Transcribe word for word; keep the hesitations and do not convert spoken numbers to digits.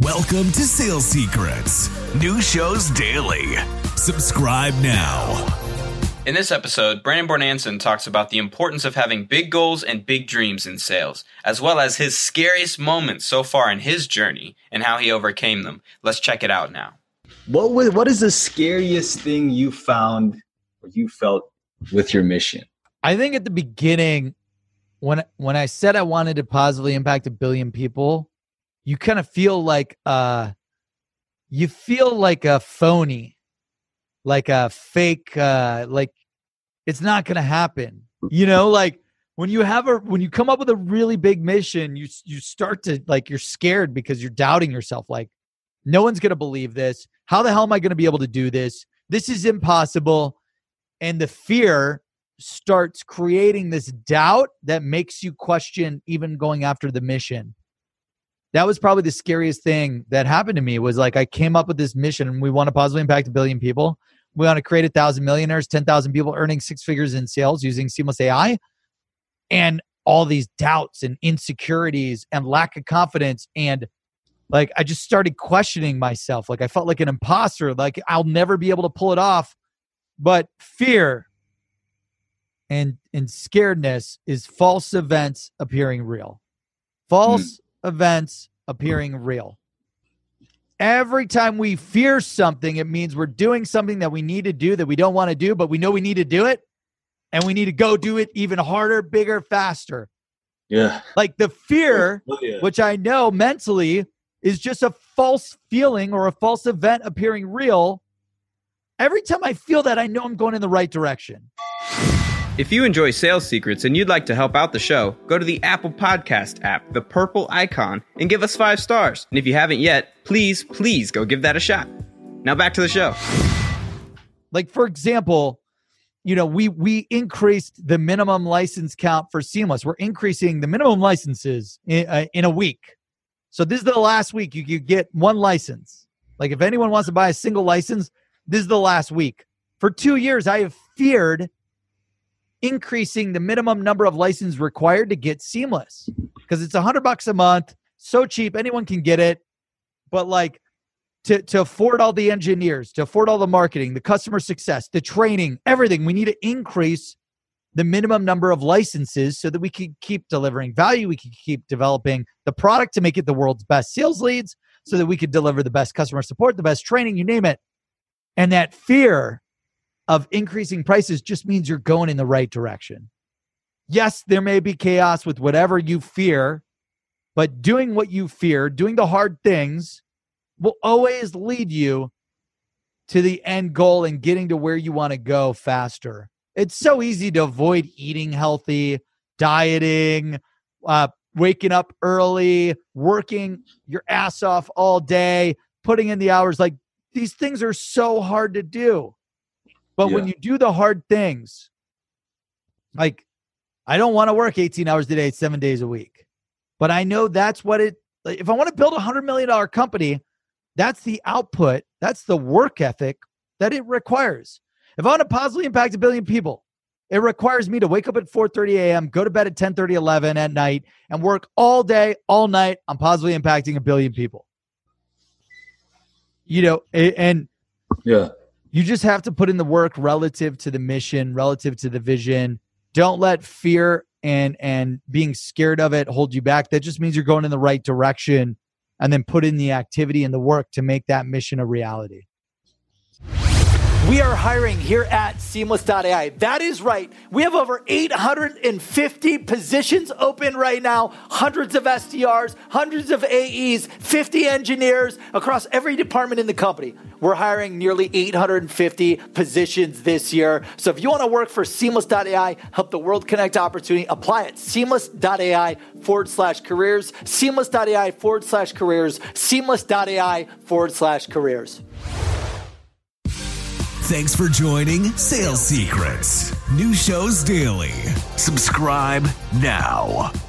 Welcome to Sales Secrets. New shows daily. Subscribe now. In this episode, Brandon Bornancin talks about the importance of having big goals and big dreams in sales, as well as his scariest moments so far in his journey and how he overcame them. Let's check it out now. What was, what is the scariest thing you found or you felt with your mission? I think at the beginning, when when I said I wanted to positively impact a billion people, you kind of feel like uh, you feel like a phony, like a fake, uh, like it's not going to happen. You know, like when you have a when you come up with a really big mission, you you start to like you're scared because you're doubting yourself. Like, no one's going to believe this. How the hell am I going to be able to do this? This is impossible. And the fear starts creating this doubt that makes you question even going after the mission. That was probably the scariest thing that happened to me was like I came up with this mission and we want to positively impact a billion people. We want to create a thousand millionaires, ten thousand people earning six figures in sales using Seamless A I. And all these doubts and insecurities and lack of confidence. And like, I just started questioning myself. Like I felt like an imposter, like I'll never be able to pull it off. But fear and, and scaredness is false events appearing real. False mm. events appearing real. Every time we fear something, it means we're doing something that we need to do that we don't want to do, but we know we need to do it. And we need to go do it even harder, bigger, faster. Yeah. Like the fear, oh, yeah. which I know mentally is just a false feeling or a false event appearing real. Every time I feel that, I know I'm going in the right direction. If you enjoy Sales Secrets and you'd like to help out the show, go to the Apple Podcast app, the purple icon, and give us five stars. And if you haven't yet, please, please go give that a shot. Now back to the show. Like, for example, you know, we we increased the minimum license count for Seamless. We're increasing the minimum licenses in, uh, in a week. So this is the last week you could get one license. Like if anyone wants to buy a single license, this is the last week. For two years, I have feared increasing the minimum number of licenses required to get Seamless because it's a hundred bucks a month, so cheap, anyone can get it. But like to, to afford all the engineers, to afford all the marketing, the customer success, the training, everything, we need to increase the minimum number of licenses so that we can keep delivering value. We can keep developing the product to make it the world's best sales leads so that we could deliver the best customer support, the best training, you name it. And that fear of increasing prices just means you're going in the right direction. Yes, there may be chaos with whatever you fear, but doing what you fear, doing the hard things will always lead you to the end goal and getting to where you want to go faster. It's so easy to avoid eating healthy, dieting, uh, waking up early, working your ass off all day, putting in the hours. Like these things are so hard to do. But yeah. when you do the hard things, like I don't want to work eighteen hours a day, seven days a week. But I know that's what it, like, if I want to build a one hundred million dollars company, that's the output, that's the work ethic that it requires. If I want to positively impact a billion people, it requires me to wake up at four thirty a.m., go to bed at ten thirty, eleven at night, and work all day, all night on positively impacting a billion people. You know, and yeah. You just have to put in the work relative to the mission, relative to the vision. Don't let fear and and being scared of it hold you back. That just means you're going in the right direction, and then put in the activity and the work to make that mission a reality. We are hiring here at Seamless dot A I. That is right. We have over eight hundred fifty positions open right now, hundreds of S D Rs, hundreds of A Es, fifty engineers across every department in the company. We're hiring nearly eight hundred fifty positions this year. So if you want to work for Seamless dot A I, help the world connect opportunity, apply at Seamless dot A I forward slash careers, Seamless dot A I forward slash careers, Seamless dot A I forward slash careers. Thanks for joining Sales Secrets. New shows daily. Subscribe now.